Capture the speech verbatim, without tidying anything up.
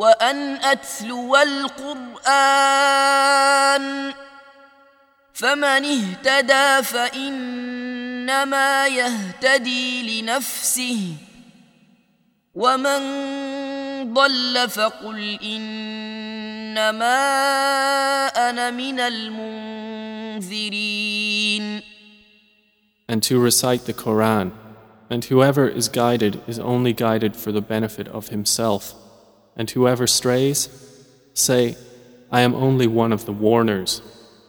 وأن أتلو القرآن فمن اهتدى فإنما يهتدي لنفسه ومن ضل فقل إنما أنا من المنذرين. And to recite the Quran, and whoever is guided is only guided for the benefit of himself, and whoever strays, say, I am only one of the warners.